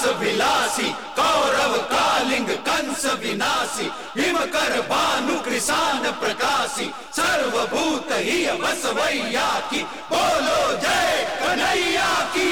विलासी, कौरव कालिंग कंस विनाशी, हिमकर भानु कृषाण प्रकाशी, सर्वभूत ही बसवैया की, बोलो जय कन्हैया की।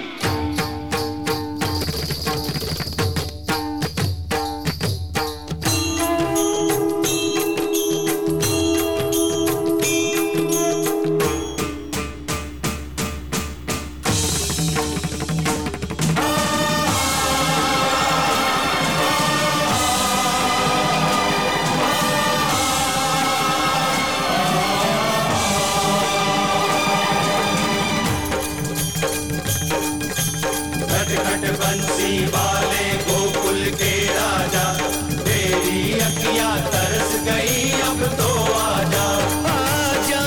बंसी वाले गोकुल के राजा, तेरी अखियां तरस गई अब तो आजा। आजा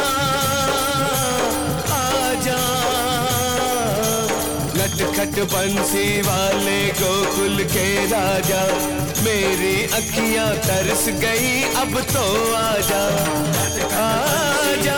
आजा नटखट बंसी वाले गोकुल के राजा, मेरी अखियां तरस गई अब तो आजा। आजा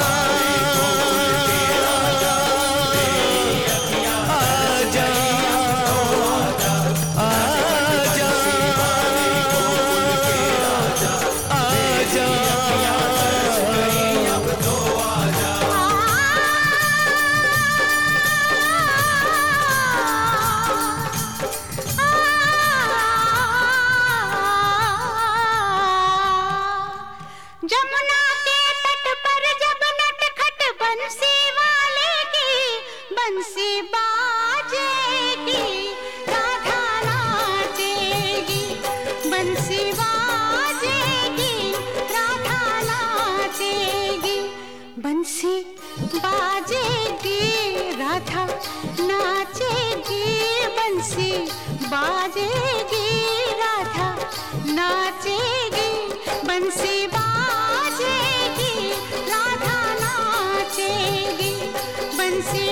बंसी बाजेगी, राधा नाचेगी, बंसी बाजेगी, राधा नाचेगी, बंसी बाजेगी, राधा नाचेगी, बंसी बाजेगी, राधा नाचेगी, बंसी बाजेगी, राधा नाचेगी, बंसी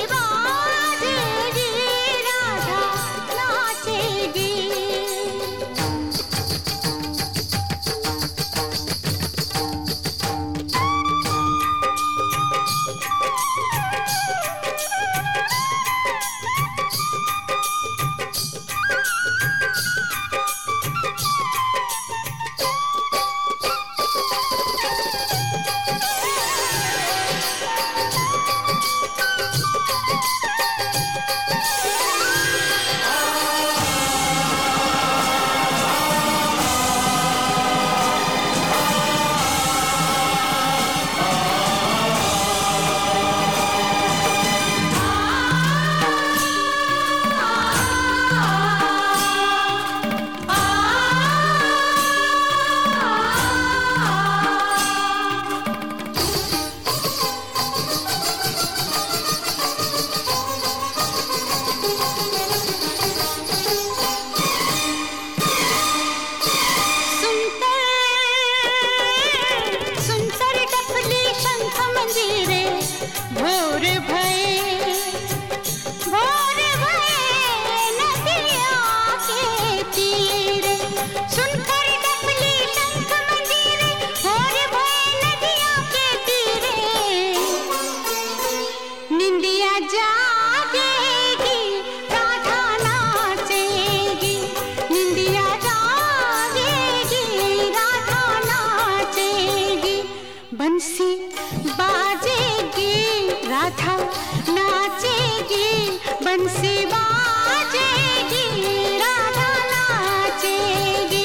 बंसी बाजेगी, राधा नाचेगी, बंसी बाजेगी, राधा नाचेगी।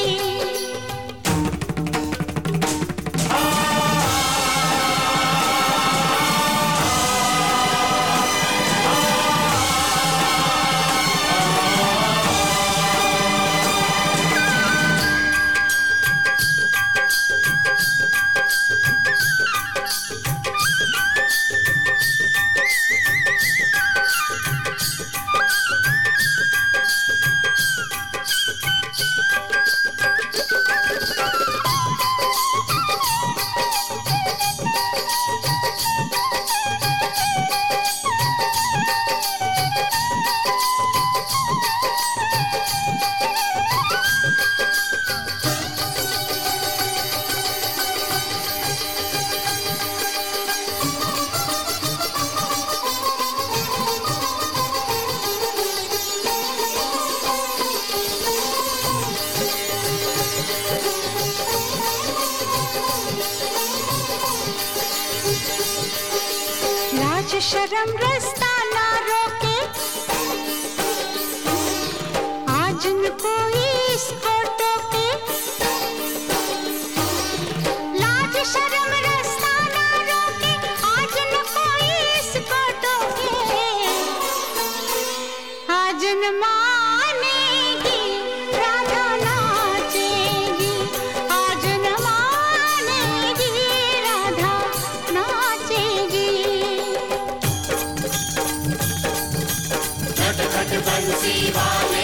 शर्म रास्ता ना रोके, आज न कोई इसको टोके। लाज शर्म रास्ता ना रोके, आज न कोई इसको टोके। आज न मानेगी राधा नाचेगी, आज न मानेगी राधा नाचेगी। खट खट बंसी वाले